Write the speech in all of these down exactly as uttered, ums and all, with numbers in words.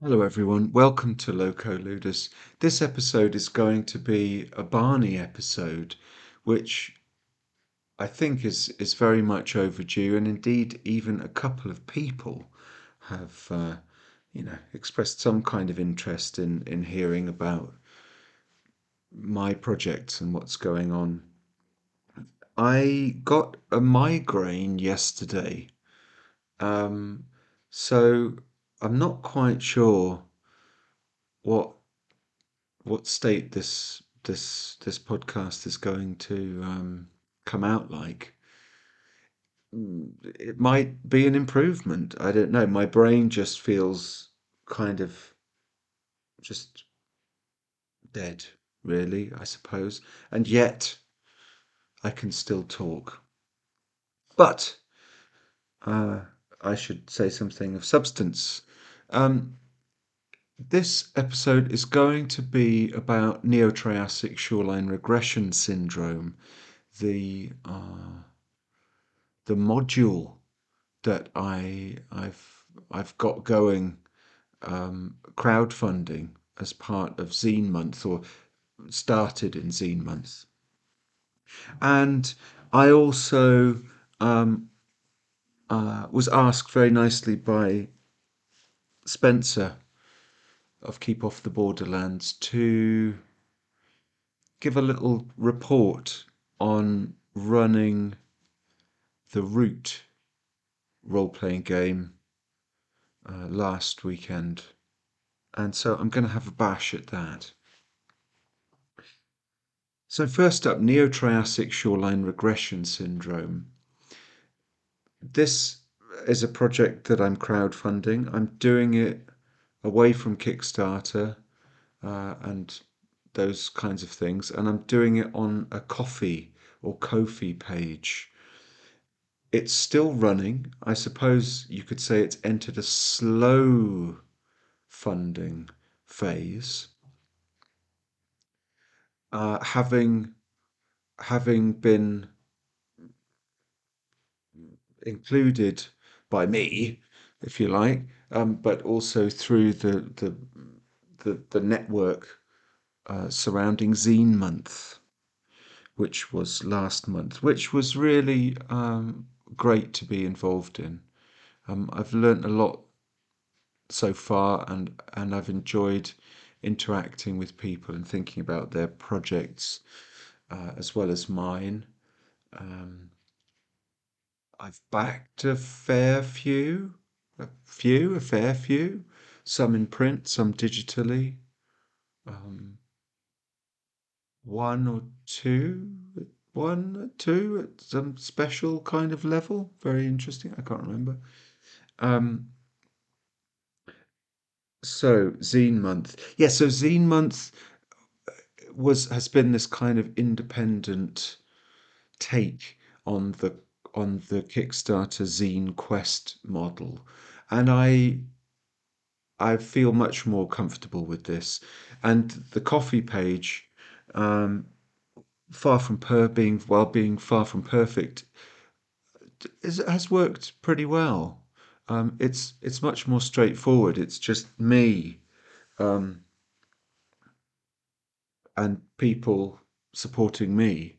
Hello, everyone. Welcome to Loco Ludus. This episode is going to be a Barney episode, which I think is is very much overdue, and indeed, even a couple of people have, uh, you know, expressed some kind of interest in in hearing about my projects and what's going on. I got a migraine yesterday, um, so I'm not quite sure what what state this this this podcast is going to um, come out like. Mm, It might be an improvement. I don't know. My brain just feels kind of just dead, really, I suppose. And yet I can still talk. But uh, I should say something of substance. Um, this episode is going to be about Neotriassic shoreline regression syndrome, the uh, the module that I I've I've got going, um, crowdfunding as part of Zine Month, or started in Zine Month. And I also um, uh, was asked very nicely by Spencer of Keep Off the Borderlands to give a little report on running the Root role playing game uh, last weekend. And so I'm going to have a bash at that. So, first up, Neotriassic shoreline regression syndrome. This is a project that I'm crowdfunding. I'm doing it away from Kickstarter uh, and those kinds of things, and I'm doing it on a Ko-fi or Ko-fi page. It's still running. I suppose you could say it's entered a slow funding phase, uh, having having been included by me, if you like, um, but also through the the the, the network uh, surrounding Zine Month, which was last month, which was really um, great to be involved in. Um, I've learnt a lot so far, and and I've enjoyed interacting with people and thinking about their projects uh, as well as mine. Um, I've backed a fair few, a few, a fair few, some in print, some digitally, um, one or two, one or two at some special kind of level. Very interesting. I can't remember. Um, so Zine Month, yeah. So Zine Month was has been this kind of independent take on the on the Kickstarter Zine Quest model, and I I feel much more comfortable with this. And the Ko-fi page, um, far from per being while being far from perfect, is, has worked pretty well. Um, it's it's much more straightforward. It's just me, um, and people supporting me,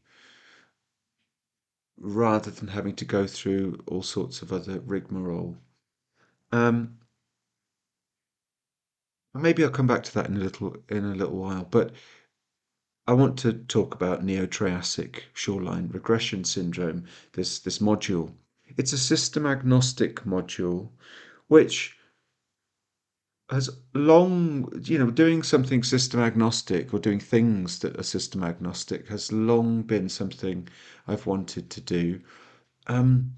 rather than having to go through all sorts of other rigmarole. Um, maybe I'll come back to that in a little in a little while. But I want to talk about Neotriassic shoreline regression syndrome, this, this module. It's a system agnostic module which has long, you know, doing something system agnostic or doing things that are system agnostic has long been something I've wanted to do. Um,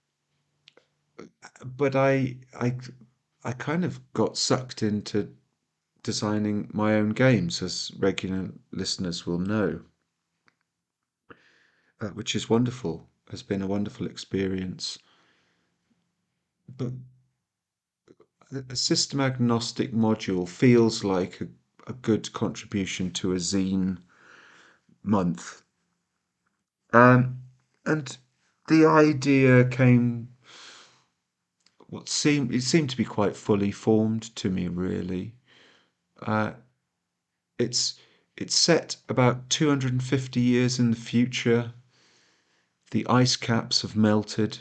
but I, I, I kind of got sucked into designing my own games, as regular listeners will know, uh, which is wonderful. Has been a wonderful experience. But a system agnostic module feels like a, a good contribution to a zine month. Um, and the idea came what seemed it seemed to be quite fully formed to me, really. Uh, it's it's set about two hundred fifty years in the future. The ice caps have melted,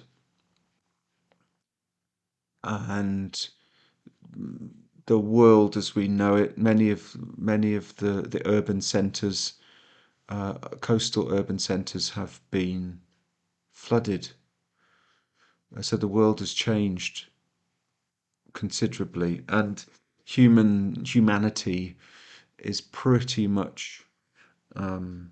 and the world as we know it, many of many of the the urban centres, uh, coastal urban centres, have been flooded. Uh, So the world has changed considerably, and human humanity is pretty much um,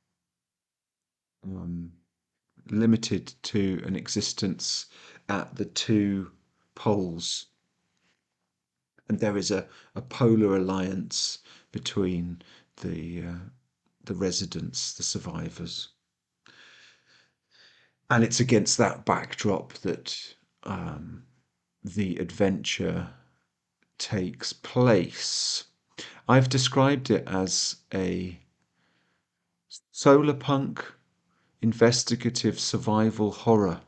um, limited to an existence at the two poles, and there is a, a polar alliance between the uh, the residents, the survivors, and it's against that backdrop that um, the adventure takes place. I've described it as a solar punk investigative survival horror,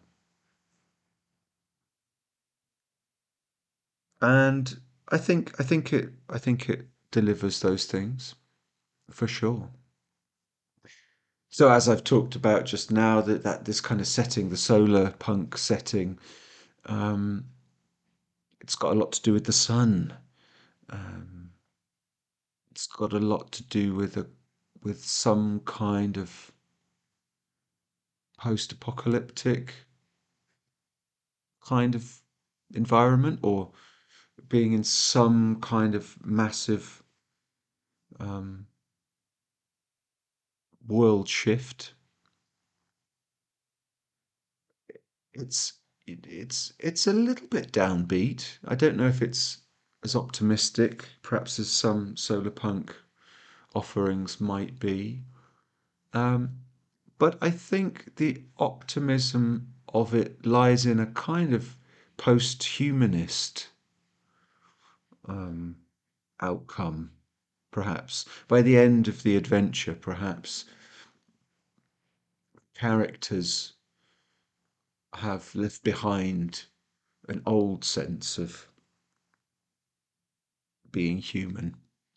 and I think I think it I think it delivers those things for sure. So as I've talked about just now, that that this kind of setting, the solar punk setting, um, it's got a lot to do with the sun. Um, it's got a lot to do with a with some kind of post-apocalyptic kind of environment, or being in some kind of massive um, world shift. It's it, it's it's a little bit downbeat. I don't know if it's as optimistic, perhaps as some solar punk offerings might be. Um, but I think the optimism of it lies in a kind of post-humanist um, outcome, perhaps. By the end of the adventure, perhaps characters have left behind an old sense of being human.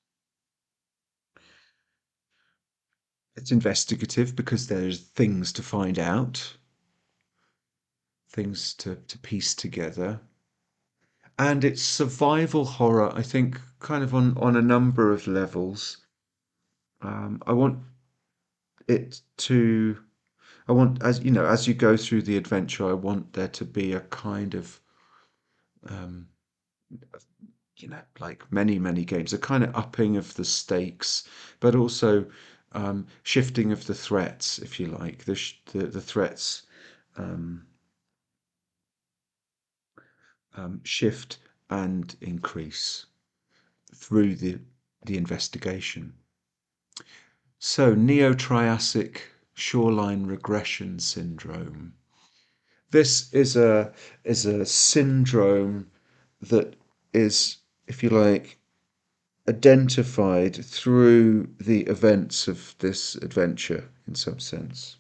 It's investigative because there's things to find out, things to, to piece together. And it's survival horror, I think, kind of on, on a number of levels. Um, I want it to, I want, as you know, as you go through the adventure, I want there to be a kind of, um, you know, like many, many games, a kind of upping of the stakes, but also um, shifting of the threats, if you like. The sh- the, the threats um, um, shift and increase through the the investigation. So, Neo-Triassic shoreline regression syndrome. This is a is a syndrome that is, if you like, identified through the events of this adventure in some sense.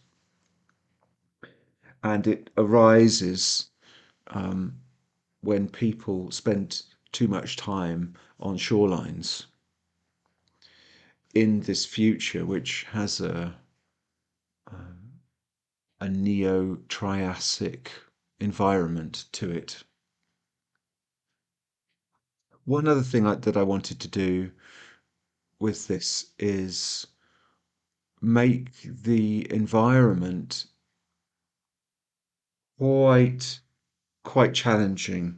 And it arises um, when people spend too much time on shorelines in this future, which has a, um, a neo-Triassic environment to it. One other thing I, that I wanted to do with this is make the environment quite quite challenging.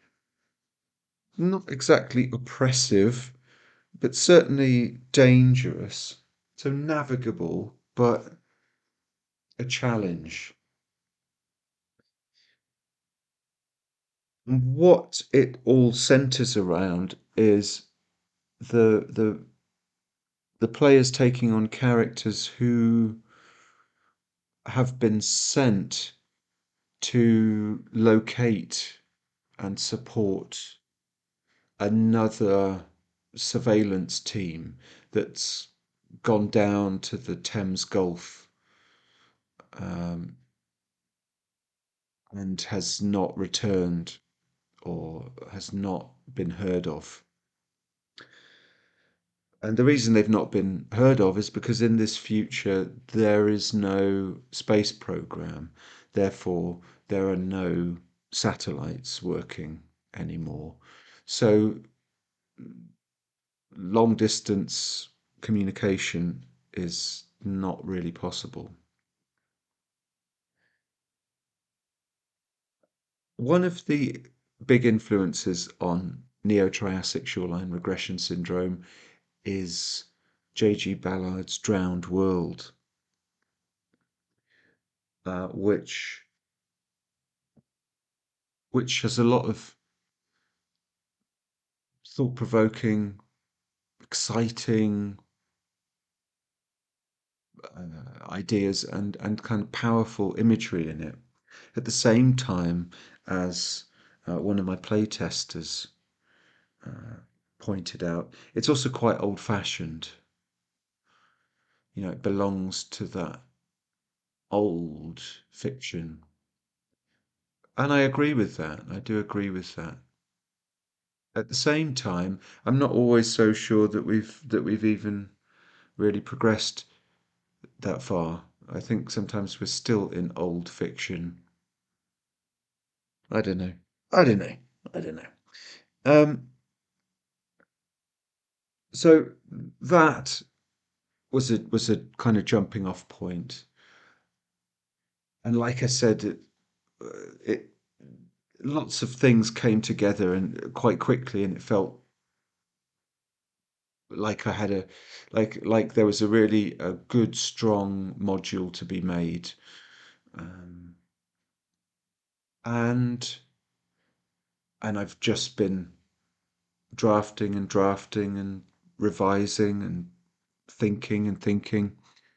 Not exactly oppressive, but certainly dangerous. So navigable, but a challenge. And what it all centers around is the the the players taking on characters who have been sent to locate and support another surveillance team that's gone down to the Thames Gulf um, and has not returned or has not been heard of. And the reason they've not been heard of is because in this future there is no space program. Therefore, there are no satellites working anymore. So long distance communication is not really possible. One of the big influences on Neo-Triassic shoreline regression syndrome is J G. Ballard's Drowned World, uh, which which has a lot of thought-provoking, exciting uh, ideas and and kind of powerful imagery in it. At the same time as uh, one of my playtesters uh, pointed out, it's also quite old-fashioned. You know, it belongs to that old fiction. And I agree with that. I do agree with that. At the same time, I'm not always so sure that we've that we've even really progressed that far. I think sometimes we're still in old fiction. I don't know. I don't know. I don't know. Um, so that was a was a kind of jumping off point. And like I said, it, uh, it lots of things came together and quite quickly, and it felt like I had a like like there was a really a good strong module to be made. Um, and and I've just been drafting and drafting and revising and thinking and thinking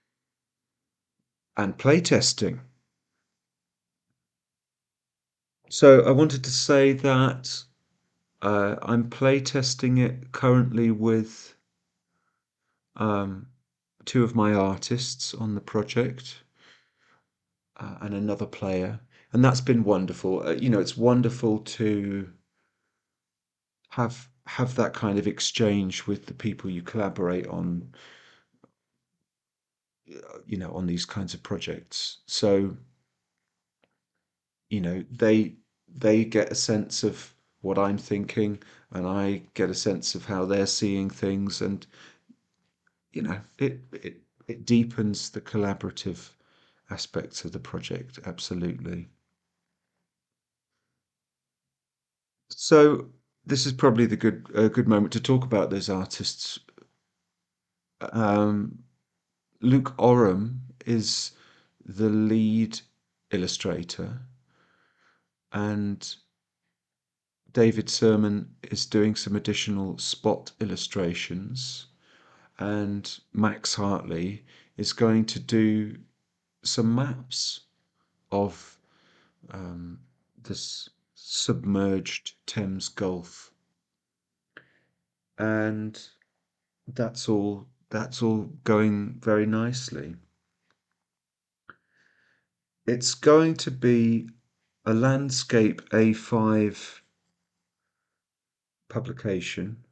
and playtesting. So I wanted to say that uh, I'm playtesting it currently with um, two of my artists on the project uh, and another player, and that's been wonderful. Uh, you know, it's wonderful to have have that kind of exchange with the people you collaborate on, you know, on these kinds of projects. So, you know, they they get a sense of what I'm thinking, and I get a sense of how they're seeing things, and you know, it it it deepens the collaborative aspects of the project, absolutely. So this is probably the good a good moment to talk about those artists. Um, Luke Oram is the lead illustrator, and David Sermon is doing some additional spot illustrations, and Max Hartley is going to do some maps of um, this submerged Thames Gulf, and that's all. That's all going very nicely. It's going to be a landscape A five publication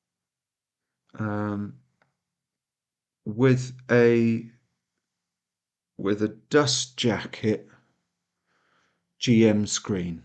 um, with a with a dust jacket G M screen.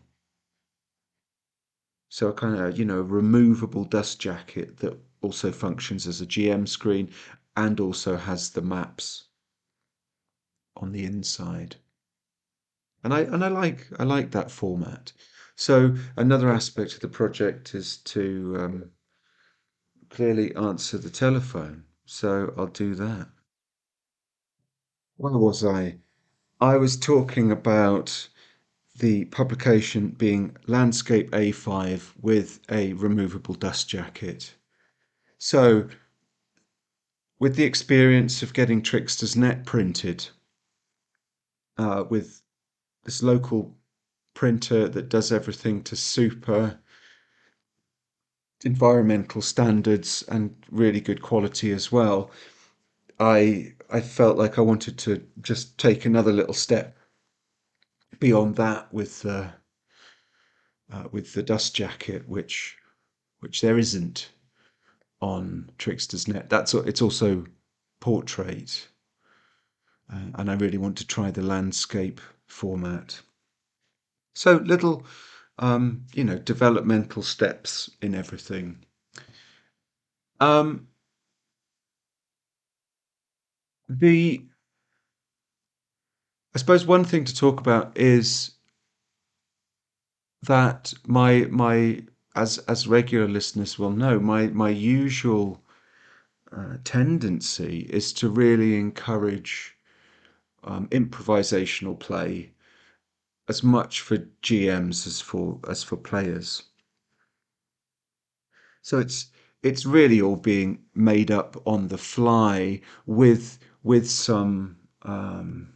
So a kind of, you know, removable dust jacket that also functions as a G M screen and also has the maps on the inside. And I and I like I like that format. So another aspect of the project is to um, clearly answer the telephone. So I'll do that. Where was I? I was talking about the publication being Landscape A five with a removable dust jacket. So, with the experience of getting Trickster's Net printed uh, with this local printer that does everything to super environmental standards and really good quality as well, I I felt like I wanted to just take another little step beyond that with uh, uh, with the dust jacket, which which there isn't on Trickster's Net. That's it's also portrait, uh, and I really want to try the landscape format. So little, um, you know, developmental steps in everything. Um, the I suppose one thing to talk about is that my my as as regular listeners will know, my my usual uh, tendency is to really encourage um, improvisational play as much for G Ms as for as for players. So it's it's really all being made up on the fly with with some um,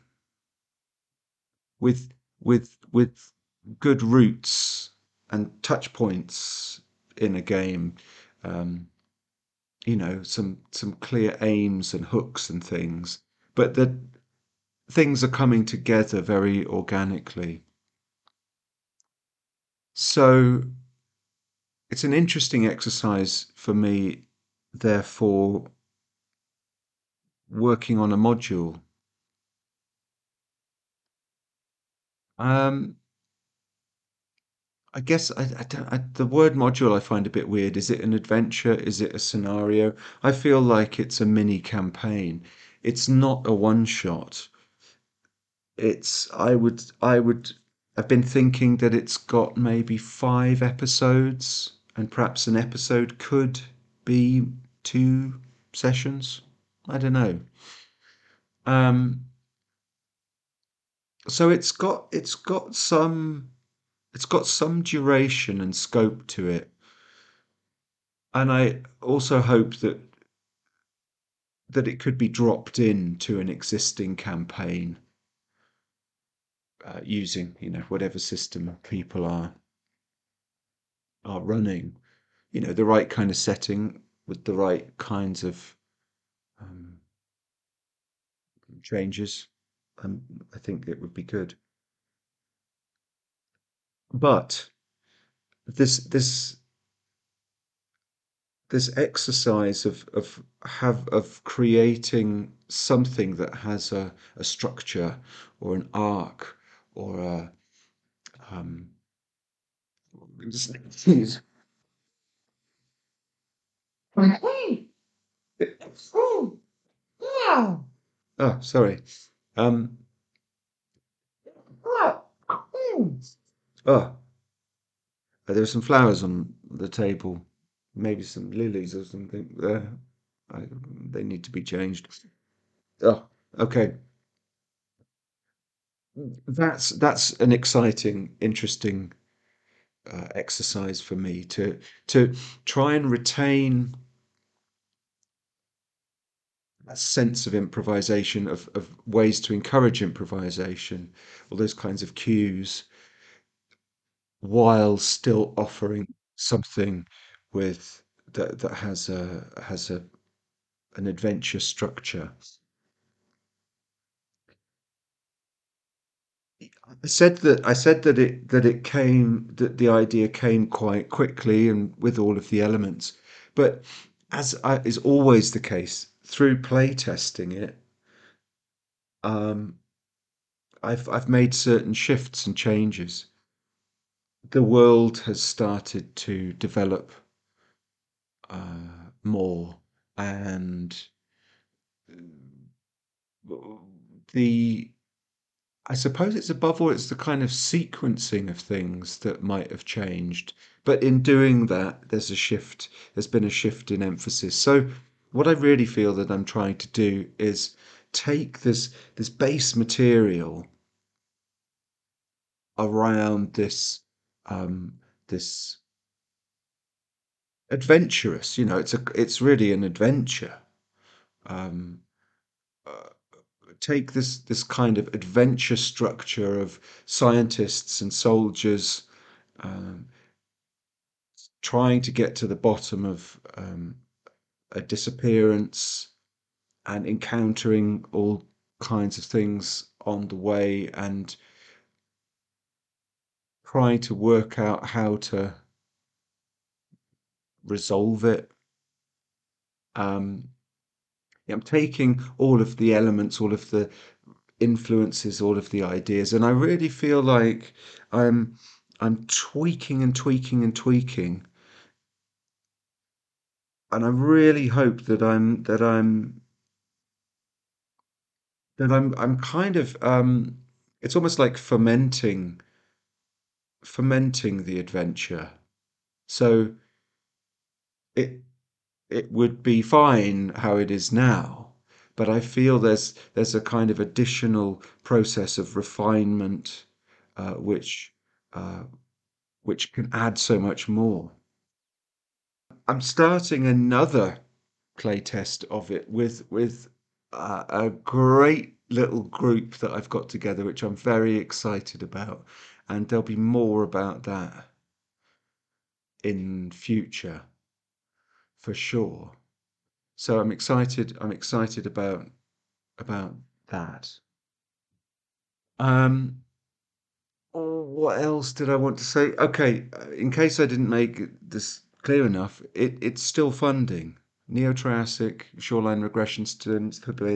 with with with good roots and touch points in a game. Um, you know, some some clear aims and hooks and things, but that things are coming together very organically. So it's an interesting exercise for me, therefore, working on a module. Um, I guess I, I don't, I, the word module I find a bit weird. Is it an adventure? Is it a scenario? I feel like it's a mini campaign. It's not a one shot. It's I would I would I've been thinking that it's got maybe five episodes, and perhaps an episode could be two sessions. I don't know. Um, so it's got it's got some it's got some duration and scope to it, and I also hope that that it could be dropped in to an existing campaign uh, using you know whatever system people are are running. You know, the right kind of setting with the right kinds of um, changes. Um, I think it would be good. But this this this exercise of of have of creating something that has a, a structure or an arc or a um, just- oh, sorry. Um, oh, there are some flowers on the table, maybe some lilies or something. There, I, they need to be changed. Oh, okay. That's that's an exciting, interesting uh, exercise for me to to try and retain a sense of improvisation, of, of ways to encourage improvisation, all those kinds of cues, while still offering something with that that has a has a an adventure structure. I said that I said that it that it came that the idea came quite quickly and with all of the elements, but as I, is always the case through play testing it, um, I've I've made certain shifts and changes. The world has started to develop uh, more, and the I suppose it's above all, it's the kind of sequencing of things that might have changed. But in doing that, there's a shift, there's been a shift in emphasis. So what I really feel that I'm trying to do is take this this base material around this um this adventurous, you know, it's a it's really an adventure. Um uh, Take this this kind of adventure structure of scientists and soldiers um, trying to get to the bottom of um, a disappearance and encountering all kinds of things on the way and trying to work out how to resolve it. Um, I'm taking all of the elements, all of the influences, all of the ideas, and I really feel like I'm I'm tweaking and tweaking and tweaking, and I really hope that I'm that I'm that I'm I'm kind of um it's almost like fermenting fermenting the adventure. So it it would be fine how it is now, but I feel there's there's a kind of additional process of refinement, uh, which uh, which can add so much more. I'm starting another playtest of it with with uh, a great little group that I've got together, which I'm very excited about, and there'll be more about that in future for sure. So I'm excited. I'm excited about about that. Um, oh, what else did I want to say? Okay, uh, in case I didn't make this clear enough, it it's still funding. Neo-Triassic shoreline regression syndrome,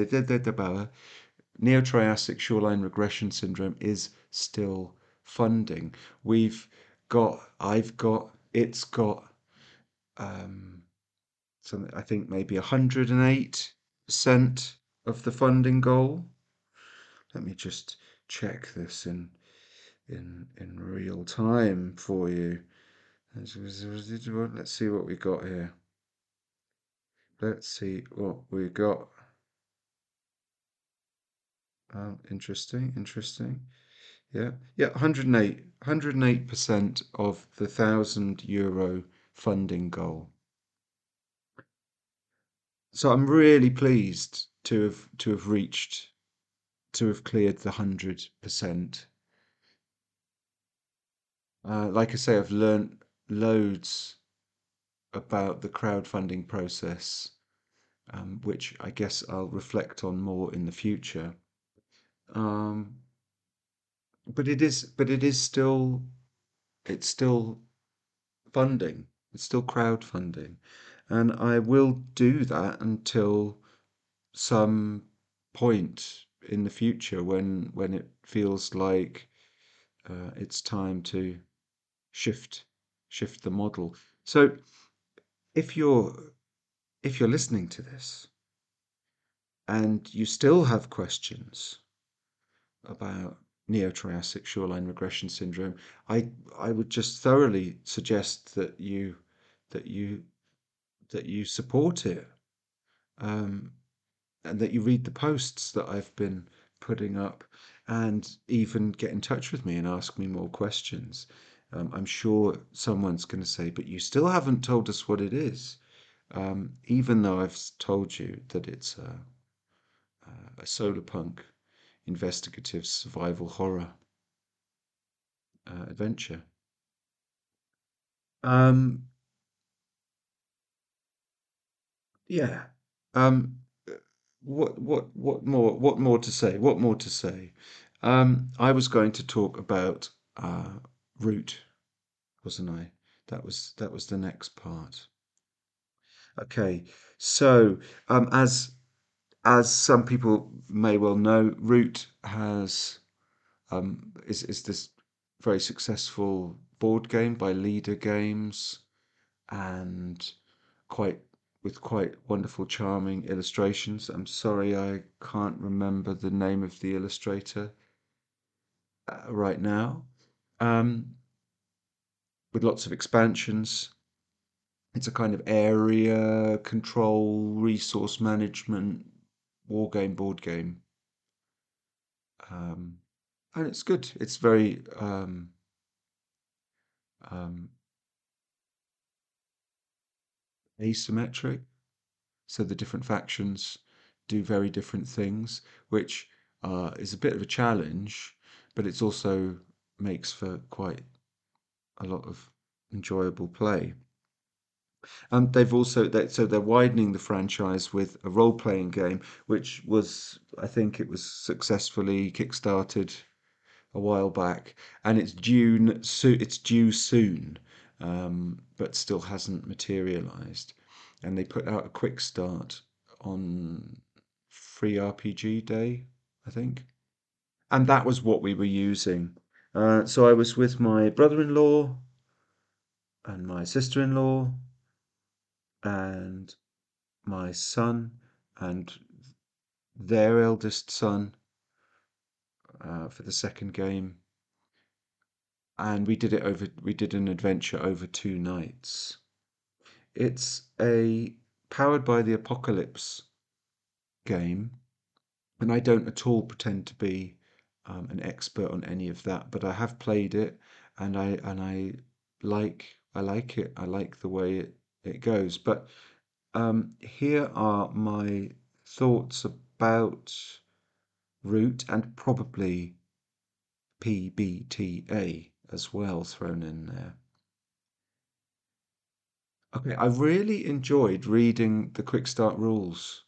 Neo-Triassic shoreline regression syndrome is still funding. We've got, I've got, it's got, um, something I think maybe one hundred eight percent of the funding goal. Let me just check this in in in real time for you. Let's see what we got here. Let's see what we got. Um, interesting, interesting. Yeah, yeah, one hundred eight, one hundred eight percent of the thousand euro funding goal. So I'm really pleased to have to have reached to have cleared the one hundred percent. Uh, like I say, I've learnt loads about the crowdfunding process, um, which I guess I'll reflect on more in the future. Um, but it is, but it is still, it's still funding. It's still crowdfunding, and I will do that until some point in the future when when it feels like uh, it's time to shift shift the model. So if you're if you're listening to this and you still have questions about Neo-Triassic shoreline regression syndrome, I I would just thoroughly suggest that you that you that you support it, um, and that you read the posts that I've been putting up, and even get in touch with me and ask me more questions. Um, I'm sure someone's going to say, but you still haven't told us what it is, um, even though I've told you that it's a, a solar punk investigative survival horror uh, adventure. Um, yeah. Um, what what what more what more to say? What more to say? Um, I was going to talk about uh, Root, wasn't I? That was that was the next part. Okay, so um, as as some people may well know, Root has um, is is this very successful board game by Leader Games, and quite with quite wonderful, charming illustrations. I'm sorry, I can't remember the name of the illustrator uh, right now. Um, with lots of expansions. It's a kind of area control, resource management, war game, board game. Um, and it's good. It's very um, um, asymmetric. So the different factions do very different things, which uh, is a bit of a challenge, but it's also makes for quite a lot of enjoyable play. Um, they've also they, so they're widening the franchise with a role-playing game, which was I think it was successfully kickstarted a while back, and it's due so it's due soon, um, but still hasn't materialized. And they put out a quick start on Free R P G Day, I think, and that was what we were using. Uh, so I was with my brother-in-law and my sister-in-law and my son and their eldest son uh, for the second game, and we did it over. We did an adventure over two nights. It's a powered by the apocalypse game, and I don't at all pretend to be um, an expert on any of that, but I have played it, and I and I like I like it. I like the way it it goes. But um, here are my thoughts about Root and probably P B T A as well thrown in there. Okay, I really enjoyed reading the Quick Start rules.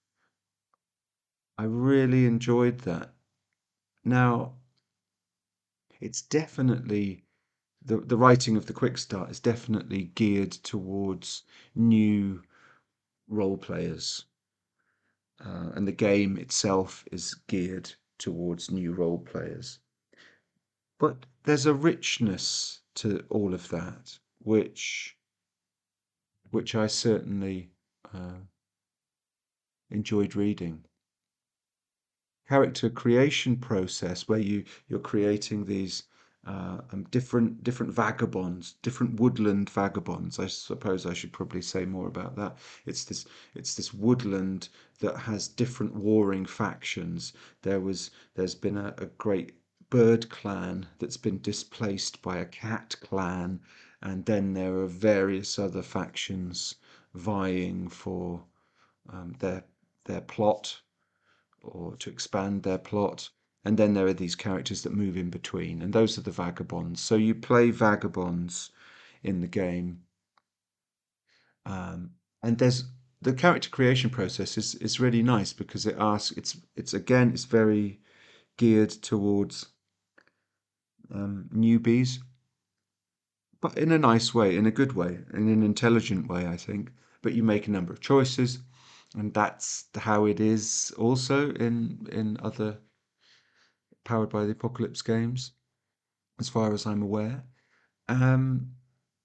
I really enjoyed that. Now, it's definitely the the writing of the Quick Start is definitely geared towards new role players, uh, and the game itself is geared towards new role players. But there's a richness to all of that, which which I certainly uh, enjoyed reading. Character creation process where you you're creating these uh, um, different different vagabonds, different woodland vagabonds. I suppose I should probably say more about that. It's this it's this woodland that has different warring factions. There was there's been a, a great bird clan that's been displaced by a cat clan, and then there are various other factions vying for um, their their plot or to expand their plot. And then there are these characters that move in between, and those are the vagabonds. So you play vagabonds in the game, um, and there's the character creation process is is really nice because it asks it's it's again it's very geared towards um, newbies, but in a nice way, in a good way, in an intelligent way, I think. But you make a number of choices, and that's how it is also in in other powered by the apocalypse games, as far as I'm aware. Um,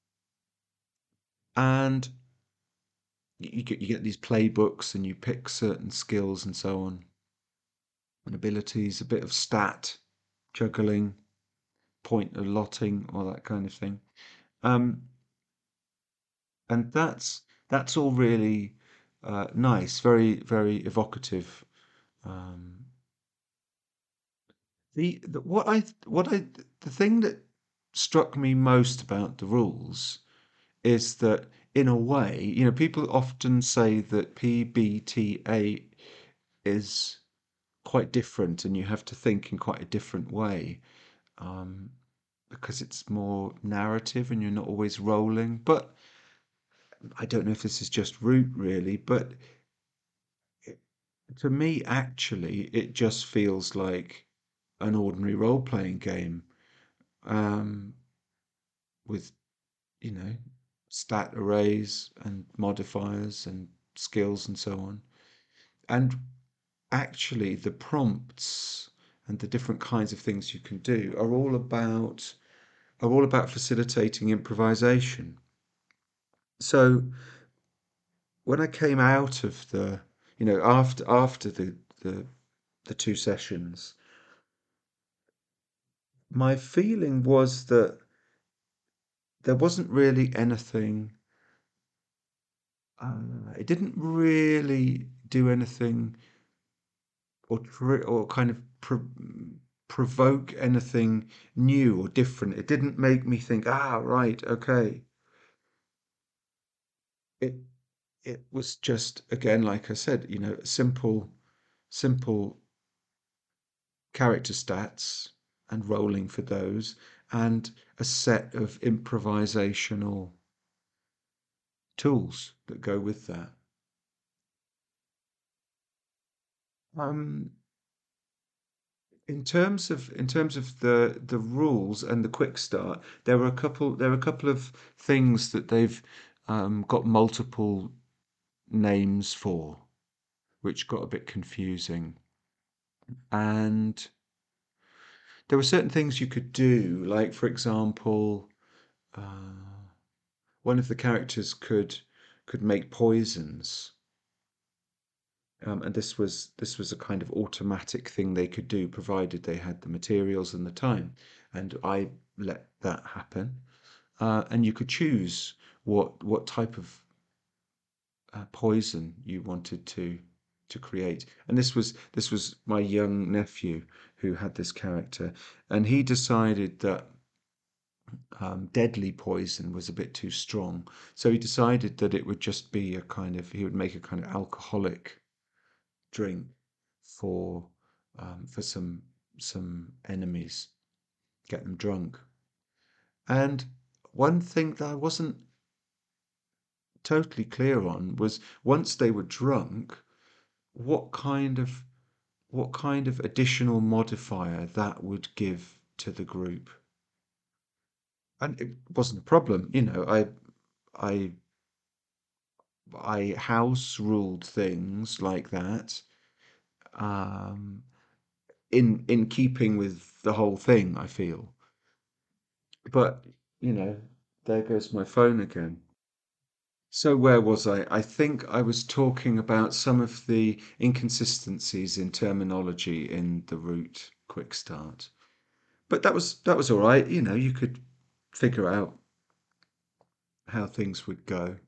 and you get you get these playbooks, and you pick certain skills and so on, and abilities, a bit of stat juggling, point allotting, all that kind of thing. Um, and that's that's all really uh, nice, very very evocative. Um, the, the what I what I the thing that struck me most about the rules is that in a way, you know, people often say that P B T A is quite different and you have to think in quite a different way um, because it's more narrative and you're not always rolling. But I don't know if this is just Root really, but it, to me, actually, it just feels like an ordinary role-playing game um, with, you know, stat arrays and modifiers and skills and so on. And actually, the prompts and the different kinds of things you can do are all about are all about facilitating improvisation. So when I came out of the, you know, after after the the, the two sessions, my feeling was that there wasn't really anything. Uh, it didn't really do anything or tr- or kind of pro- provoke anything new or different. It didn't make me think, ah, right, okay. It it was just again, like I said, you know, simple simple character stats and rolling for those, and a set of improvisational tools that go with that. Um, In terms of in terms of the the rules and the quick start, there were a couple there are a couple of things that they've um, got multiple names for, which got a bit confusing. And there were certain things you could do, like for example, uh, one of the characters could could make poisons. Um, and this was this was a kind of automatic thing they could do, provided they had the materials and the time. And I let that happen. Uh, and you could choose what what type of uh, poison you wanted to to create. And this was this was my young nephew who had this character, and he decided that um, deadly poison was a bit too strong. So he decided that it would just be a kind of he would make a kind of alcoholic drink for um, for some some enemies, get them drunk. And one thing that I wasn't totally clear on was once they were drunk, what kind of what kind of additional modifier that would give to the group. And it wasn't a problem, you know. I I I house ruled things like that, um, in in keeping with the whole thing, I feel. But, you know, there goes my phone again. So where was I? I think I was talking about some of the inconsistencies in terminology in the root quick start. But that was that was all right. You know, you could figure out how things would go.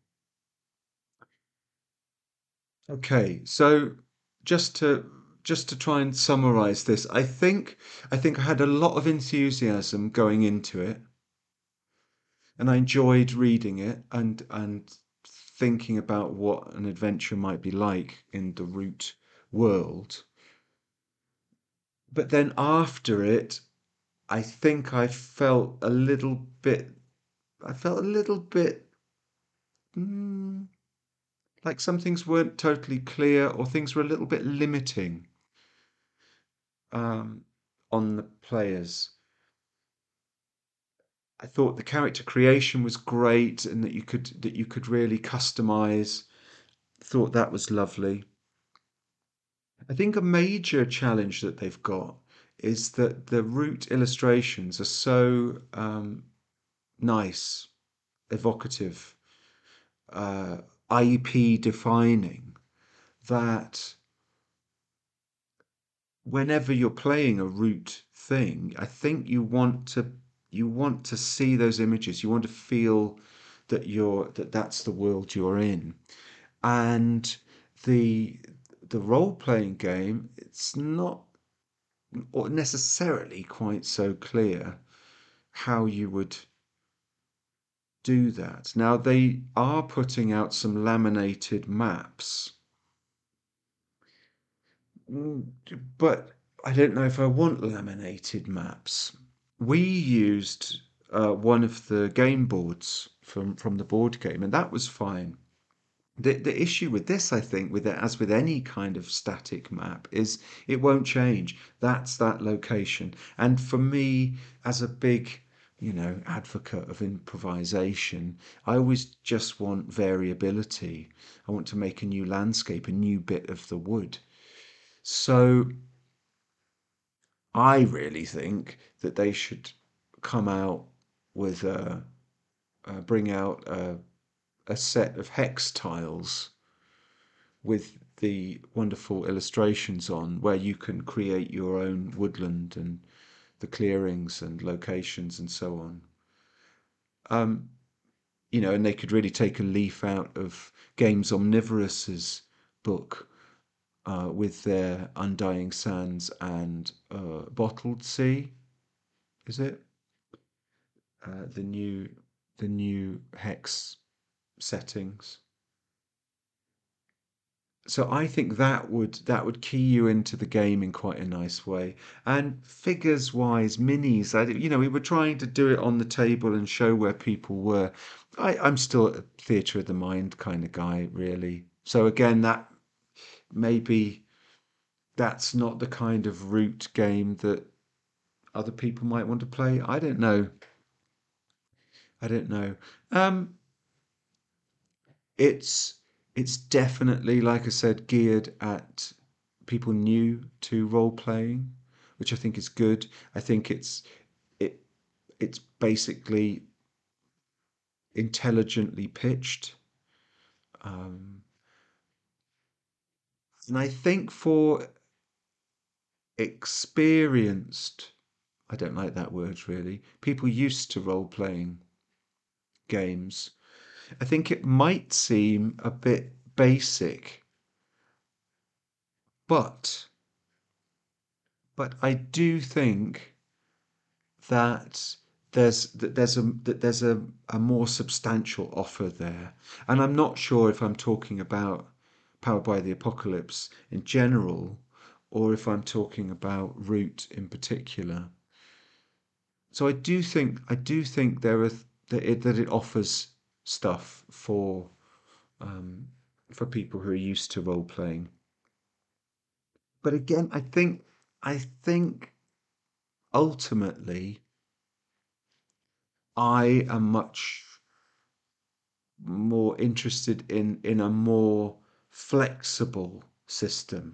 Okay, so just to just to try and summarize this, I think I think I had a lot of enthusiasm going into it, and I enjoyed reading it and and thinking about what an adventure might be like in the root world. But then after it, I think I felt a little bit I felt a little bit mm, like some things weren't totally clear or things were a little bit limiting um, on the players. I thought the character creation was great and that you could that you could really customize. Thought that was lovely. I think a major challenge that they've got is that the root illustrations are so um, nice, evocative, uh, I P defining that whenever you're playing a root thing, I think you want to you want to see those images. You want to feel that you're that that's the world you're in. And the the role playing game, it's not necessarily quite so clear how you would do that. Now they are putting out some laminated maps. Mm, but I don't know if I want laminated maps. We used uh, one of the game boards from from the board game, and that was fine. The the issue with this, I think, with it, as with any kind of static map, is it won't change. That's that location. And for me, as a big, you know, advocate of improvisation, I always just want variability. I want to make a new landscape, a new bit of the wood. So I really think that they should come out with a, uh, bring out a, a set of hex tiles with the wonderful illustrations on where you can create your own woodland and the clearings and locations and so on. Um, you know, and they could really take a leaf out of Games Omnivorous's book uh, with their Undying Sands and uh, Bottled Sea, is it? Uh, the new the new hex settings. So I think that would that would key you into the game in quite a nice way. And figures wise, minis, I, you know, we were trying to do it on the table and show where people were. I, I'm still a theatre of the mind kind of guy, really. So again, that maybe that's not the kind of root game that other people might want to play. I don't know. I don't know. Um, it's it's definitely, like I said, geared at people new to role playing, which I think is good. I think it's it it's basically intelligently pitched. Um, and I think for experienced, I don't like that word really, people used to role playing games, I think it might seem a bit basic, but but I do think that there's that there's a that there's a, a more substantial offer there. And I'm not sure if I'm talking about Powered by the Apocalypse in general or if I'm talking about Root in particular. So I do think I do think there are that it that it offers stuff for um, for people who are used to role playing. But again, I think I think ultimately I am much more interested in in a more flexible system.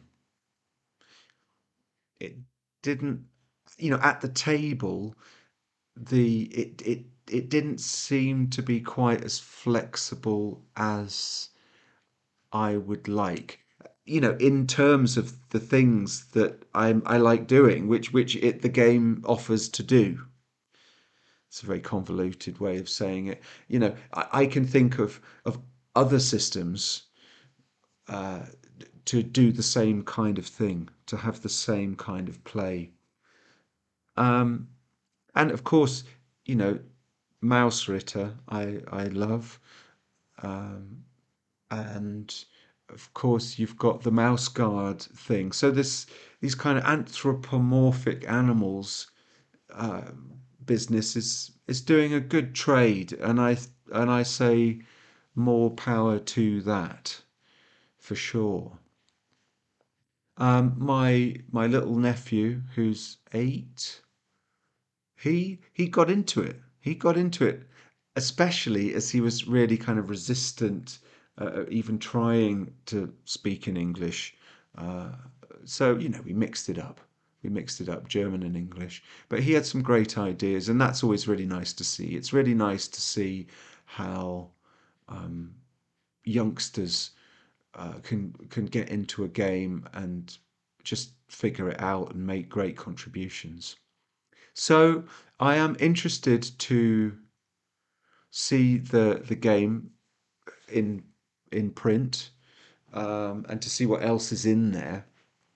It didn't, you know, at the table, the it it it didn't seem to be quite as flexible as I would like. You know, in terms of the things that I'm I like doing, which which it the game offers to do. It's a very convoluted way of saying it. You know, I, I can think of of other systems uh, to do the same kind of thing, to have the same kind of play. Um, and of course, you know, Mouse Ritter, I I love, um, and of course you've got the Mouse Guard thing. So this these kind of anthropomorphic animals uh, business is is doing a good trade, and I and I say more power to that for sure. Um, my my little nephew, who's eight, he he got into it. He got into it, especially as he was really kind of resistant, uh, even trying to speak in English. Uh, so you know, we mixed it up. We mixed it up, German and English. But he had some great ideas, and that's always really nice to see. It's really nice to see how um, youngsters uh, can can get into a game and just figure it out and make great contributions. So I am interested to see the the game in in print, um, and to see what else is in there.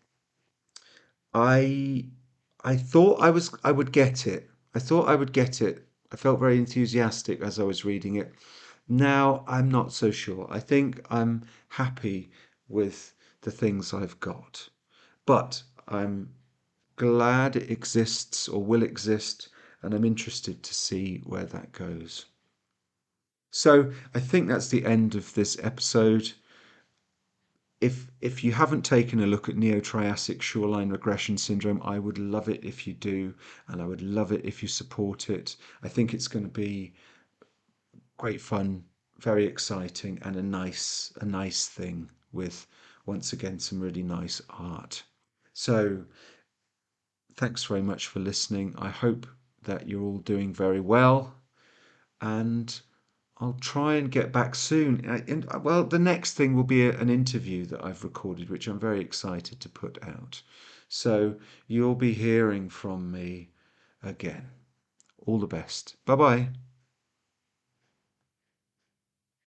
I I thought I was I would get it. I thought I would get it. I felt very enthusiastic as I was reading it. Now I'm not so sure. I think I'm happy with the things I've got. But I'm glad it exists or will exist, and I'm interested to see where that goes. So I think that's the end of this episode. If if you haven't taken a look at Neotriassic shoreline regression syndrome, I would love it if you do, and I would love it if you support it. I think it's going to be great fun, very exciting, and a nice a nice thing with once again some really nice art. So thanks very much for listening. I hope that you're all doing very well, and I'll try and get back soon. Uh, And, uh, well, the next thing will be a, an interview that I've recorded, which I'm very excited to put out. So you'll be hearing from me again. All the best. Bye bye.